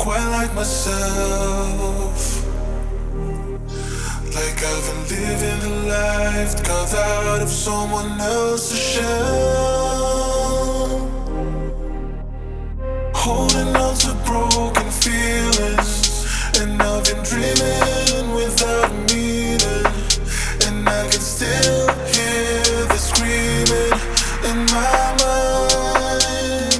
quite like myself. Like I've been living a life carved out of someone else's shell. Holding on to broken feelings, and I've been dreaming without meaning. And I can still hear the screaming in my mind.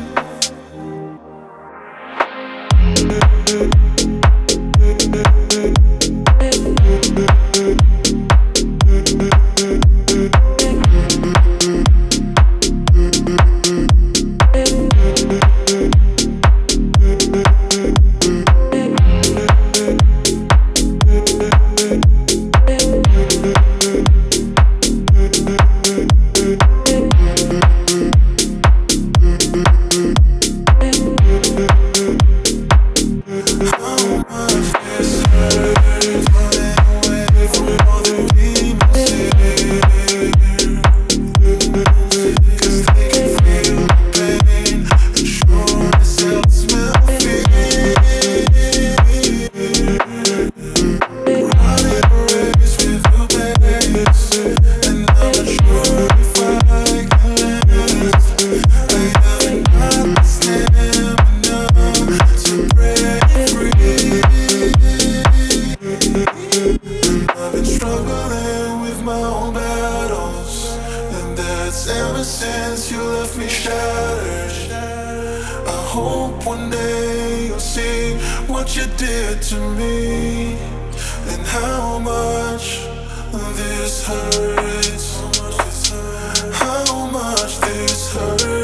Ever since you left me shattered, I hope one day you'll see what you did to me and how much this hurts. How much this hurts.